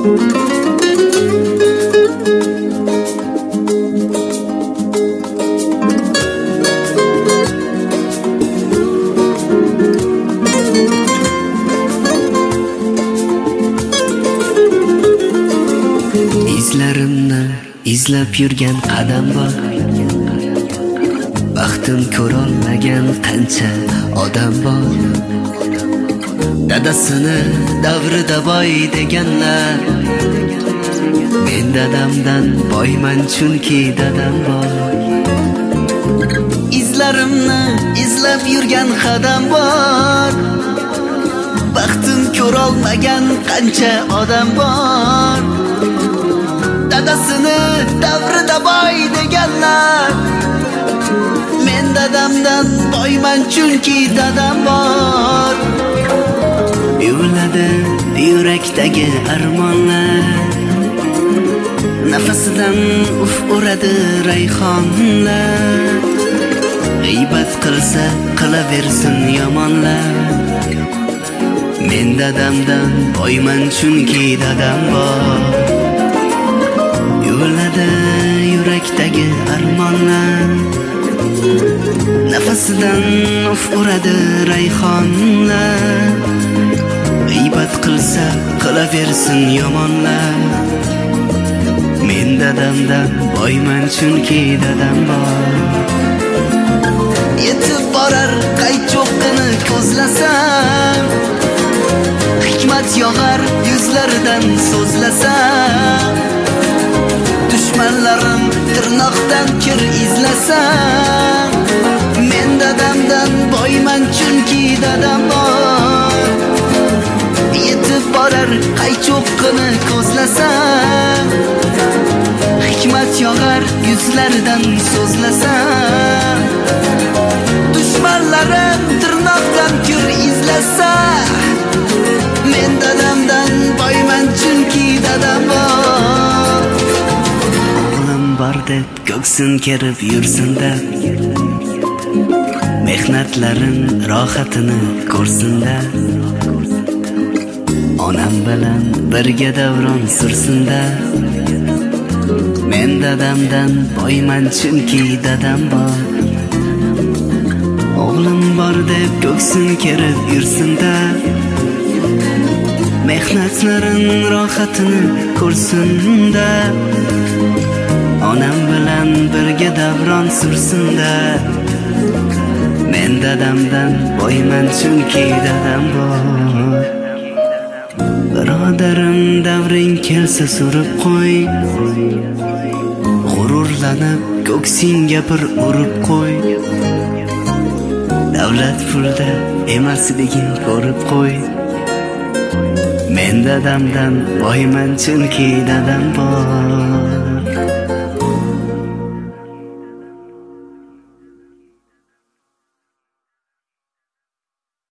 Izlarimni izlab yurgan qadam bor. Baxtim ko'rolmagan qancha odam bor. Dadasini davrida boy deganlar, men dadamdan boyman chunki dadam bor. Izlarimni izlab yurgan qadam bor. Baxtim ko'rolmagan qancha odam bor. Dadasini davrida boy deganlar, men dadamdan boyman chunki dadam bor. Yuvladi yurakdagi armonlar, nafasidan uf uradi rayhonlar. G'iybat qilsa qilaversin yomonlar, men dadamdan boyman chunki dadam bor. Yuvladi yurakdagi armonlar, nafasidan uf uradi rayhonlar. G'iybat qilsa qilaversin yomonlar, men dadamdan boyman chunki dadam bor. Yetib borar qaychoqini ko'zlasam, hikmat yog'ar yuzlaridan so'zlasam. Dushmanlarim tirnoqdan kir izlasam, men dadamdan boyman chunki dadam bor. Yetib borar qaychoqini ko'zlasam, hikmat yog'ar yuzlaridan so'zlasam. Dushmanlarim tirnoqdan kir izlasa, men dadamdan boyman chunki dadam bor. O'g'lim bor deb ko'ksin kerib yursin-da, mehnatlarin rohatini ko'rsin-da. Onam bilan birga davron sursin-da, men dadamdan boyman chunki dadam bor. O'g'lim bor deb ko'ksin kerib yursin-da, mehnatlarin rohatini ko'rsin-da. Onam bilan birga davron sursin-da, men dadamdan boyman chunki dadam bor. Birodarim davring kelsa surib qo'y, g'ururlanib ko'ksingga bir urib qo'y. Davlat pulda emasligin ko'rib qo'y, men dadamdan boyman chunki dadam bor.